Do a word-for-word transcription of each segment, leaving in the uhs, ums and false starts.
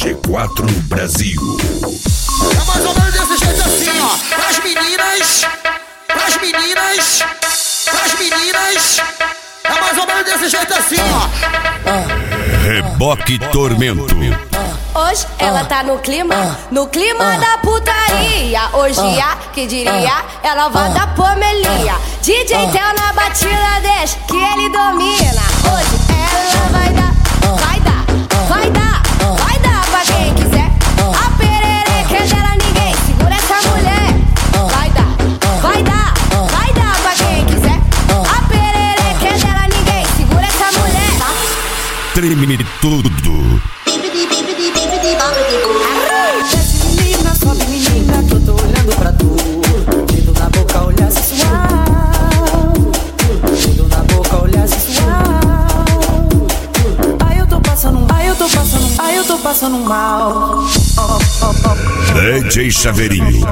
G quatro Brasil. É mais ou menos desse jeito assim, ó. Pras meninas, pras meninas, pras meninas. É mais ou menos desse jeito assim, ó. Reboque Tormento. Hoje ela tá no clima, no clima da putaria. Hoje, que diria, ela vai dar pomelia. D J Theo na batida, deixa que ele domina. Hoje ela vai dar, vai dar, vai dar, vai dar pra quem quiser. A perereca é dela, ninguém segura essa mulher. Vai dar, vai dar, vai dar pra quem quiser. A perereca é dela, ninguém segura essa mulher. Treme tudo. Desce menina, sobe menina, que eu tô olhando pra tu. Dedo na boca, olhar sensual. Dedo na boca, olhar sensual. Ai eu tô passando, ai eu tô passando, ai eu tô passando mal. Oh, oh, oh. D J Chaveirinho,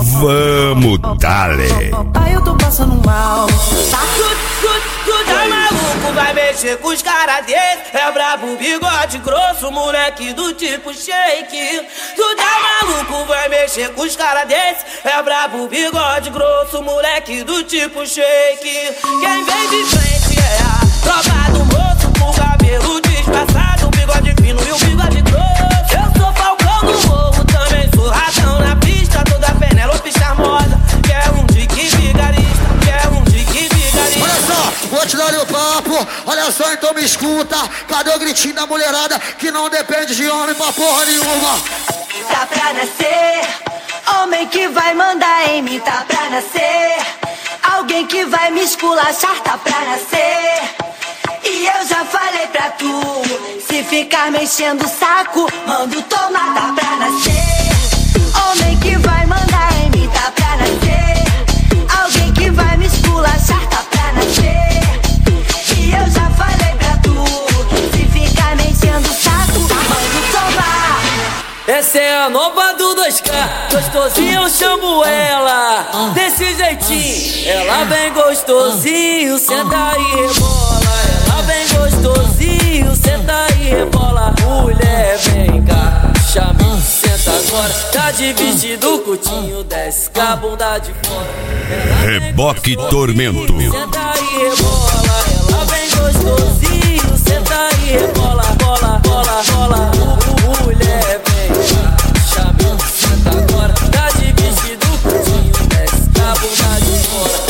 vamos dale. Ai eu tô passando mal. Tá tudo, tudo, tudo é maluco, vai mexer com os caras desse. É brabo, bigode grosso, moleque do tipo shake. Tudo é maluco, vai mexer com os caras desse. É brabo, bigode grosso, moleque do tipo shake. Quem vem de frente é a tropa do moço, com o cabelo disfarçado, o bigode fino e o bigode grosso. Eu sou Falcão do morro, também sou ratão na pista, toda Penélope charmosa. Quer um dique vigarista, quer um dique vigarista. Olha só, vou te dar o papo. Olha só, então me escuta. Cadê o gritinho da mulherada que não depende de homem pra porra nenhuma? Tá pra nascer homem que vai mandar em mim, tá pra nascer alguém que vai me esculachar, tá pra nascer. E eu já falei pra tu, se ficar mexendo o saco, mando tomar, tá pra nascer homem que vai mandar em mim, tá pra nascer alguém que vai me esculachar, tá pra nascer. E eu já falei pra tu, se ficar mexendo o saco, mando tomar. Essa é a nova do dois K, gostosinho eu chamo ela. Desse jeitinho, ela vem gostosinho, senta e rebola. Ela vem gostosinho, senta e rebola. Mulher, vem cá, chame, senta agora. Tá de vestido curtinho, desce com a bunda de fora. Reboque Tormento. Senta e rebola. Ela vem gostosinho, senta e rebola. Bola, bola, bola. Mulher, vem cá, chame, senta agora. Tá de vestido curtinho, desce com a bunda de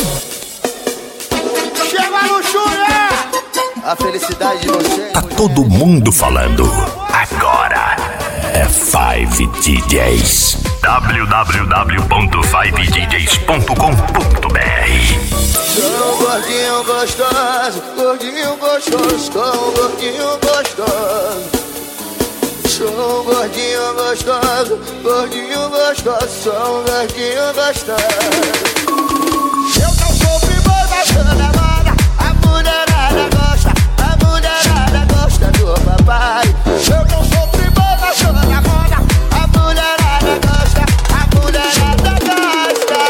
fora. Chega no chulé! A felicidade de você. Tá todo mundo falando. Agora é Five D Js. w w w ponto five d js ponto com ponto b r. Sou gordinho gostoso, gordinho gostoso, sou gordinho gostoso. Sou gordinho gostoso, gordinho gostoso, sou gordinho gostoso. Eu não sou primor, mas sou da moda. A mulherada gosta, a mulherada gosta do papai. Eu não sou primor, mas sou da moda. A mulherada gosta, a mulherada gosta.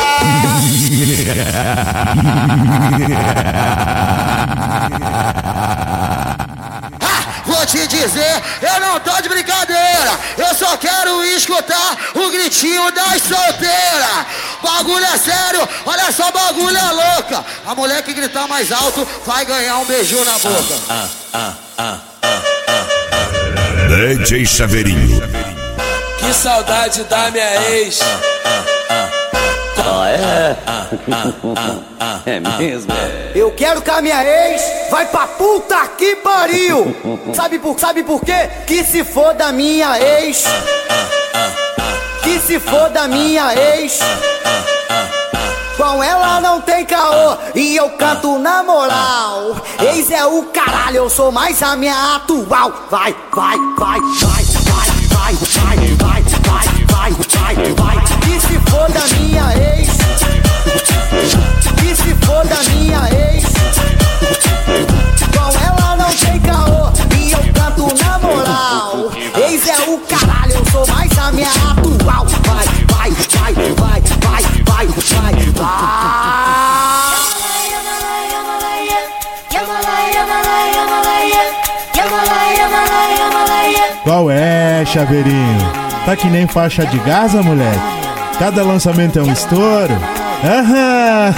Ah, vou te dizer, eu não tô de brincadeira. Eu só quero escutar o gritinho das solteiras. Bagulho é sério, olha só, bagulho é louca. A mulher que gritar mais alto vai ganhar um beijinho na boca. Ah, ah, ah, ah, D J Chaveirinho. que saudade da minha ex. Ah, é? É mesmo? Eu quero que a minha ex vai pra puta que pariu. Sabe por, sabe por quê? Que se for da minha ex. Que se for da minha ex. Com ela não tem caô e eu canto na moral. Ex é o caralho, eu sou mais a minha atual. Vai, vai, vai, vai, vai, vai, vai, vai, vai, vai, vai, vai. Que se for da minha ex. Que se for da minha ex. Com ela não tem caô e eu canto na moral. Ex é o caralho, eu sou mais a minha atual. Vai, vai, vai, vai, vai, vai, vai, vai. Qual é? É, chaveirinho, tá que nem faixa de Gaza, moleque. Cada lançamento é um estouro. Aham.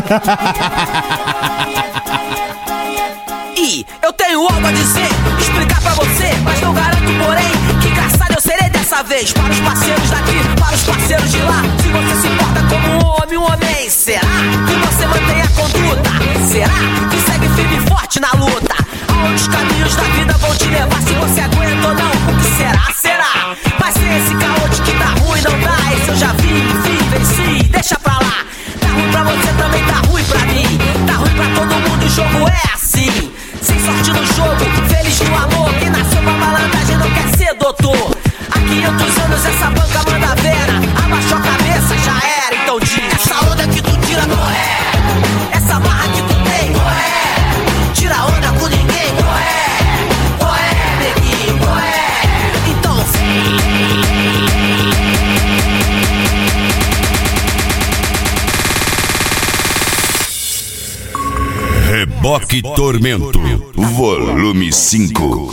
E eu tenho algo a dizer, explicar pra você, mas não garanto, porém, que engraçado eu serei dessa vez. Para os parceiros daqui, para os parceiros de lá. Se você se importa como um homem, um homem, será que você mantém a conduta? Será que segue firme e forte na luta? Aonde os caminhos da vida vão te levar, se você aguenta ou não, o que será? Será? Mas se esse caô de que tá ruim não dá, esse eu já vi, vi, venci, deixa pra lá. Tá ruim pra você, também tá ruim pra mim. Tá ruim pra todo mundo, o jogo é assim. Sem sorte no jogo, feliz no amor. Quem nasceu pra malandragem não quer ser doutor. Há quinhentos anos essa banca manda vera. Abaixou a cabeça, já era, então diz. Essa onda que tu tira não é. Essa barra que tu tem não é. Tira onda com ninguém não é. Não é, neguinho, não é. Então vem. Reboque Tormento, volume cinco.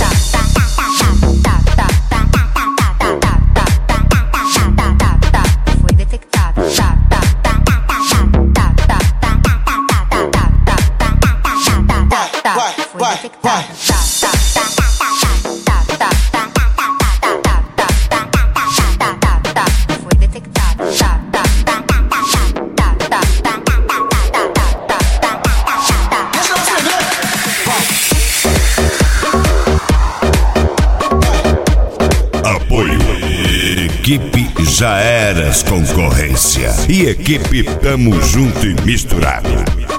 Foi detectado. Foi detectado. Equipe Já Eras Concorrência e equipe Tamo Junto e Misturado.